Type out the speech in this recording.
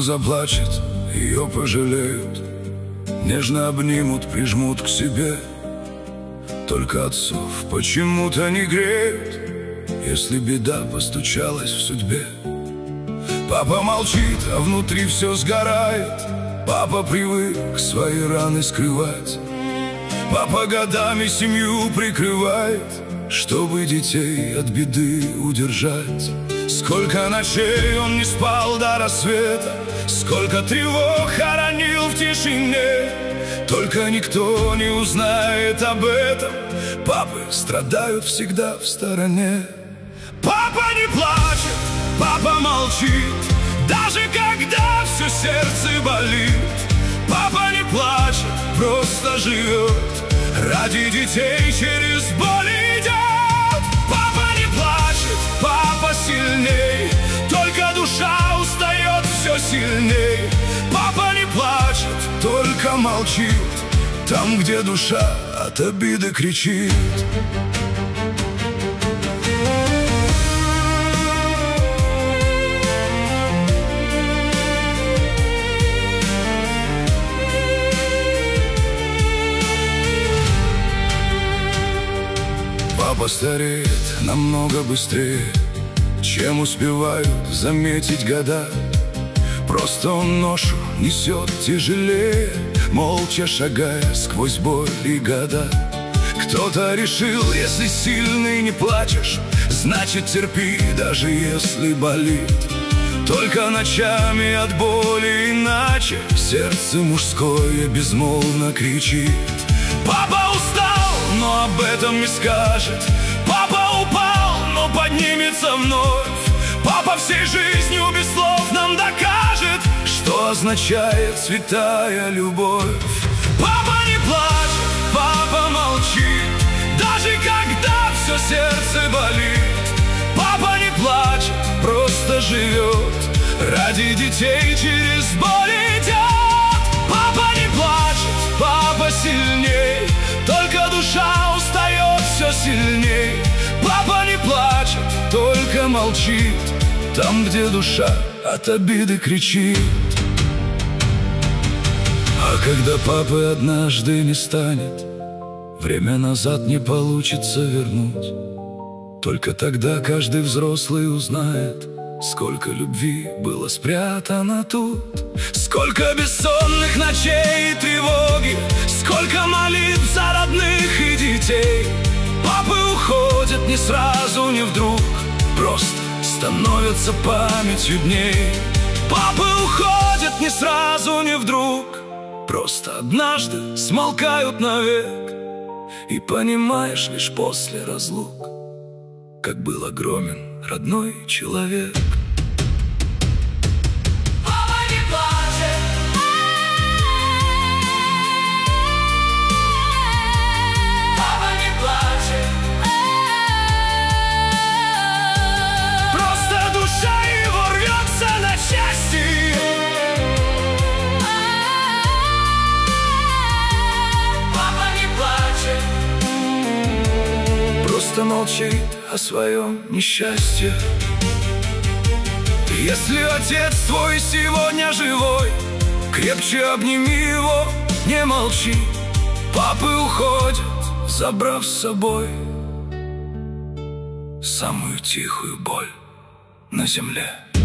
заплачет, ее пожалеют, нежно обнимут, прижмут к себе. Только отцов почему-то не греют, если беда постучалась в судьбе. Папа молчит, а внутри все сгорает. Папа привык свои раны скрывать. Папа годами семью прикрывает, чтобы детей от беды удержать. Сколько ночей он не спал до рассвета, сколько тревог хоронил в тишине. Только никто не узнает об этом, папы страдают всегда в стороне. Папа не плачет, папа молчит, даже когда все сердце болит. Папа не плачет, просто живет, ради детей через боль идет. Папа не плачет, папа сильней, только душа устает все сильней. Папа не плачет, только молчит, там, где душа от обиды кричит. Папа стареет намного быстрее, чем успевают заметить года. Просто он ношу несет тяжелее, молча шагая сквозь боль и года. Кто-то решил, если сильный не плачешь, значит терпи, даже если болит. Только ночами от боли, иначе сердце мужское безмолвно кричит. Папа устал, но об этом не скажет. Папа упал, но поднимется вновь. Папа всей жизнью без слов нам докажет, что означает святая любовь. Папа не плачет, папа молчит, даже когда все сердце болит. Папа не плачет, просто живет, ради детей через боль идет. Папа не плачет, папа сильней, только душа устает все сильней. Папа не плачет, только молчит, там, где душа от обиды кричит. А когда папы однажды не станет, время назад не получится вернуть. Только тогда каждый взрослый узнает, сколько любви было спрятано тут. Сколько бессонных ночей и тревоги, сколько молитв за родных и детей. Папы уходят не сразу, не вдруг, просто становятся памятью дней. Папы уходят не сразу, не вдруг, просто однажды смолкают навек. И понимаешь лишь после разлук, как был огромен родной человек. Просто молчит о своем несчастье. Если отец твой сегодня живой, крепче обними его, не молчи. Папы уходят, забрав с собой самую тихую боль на земле.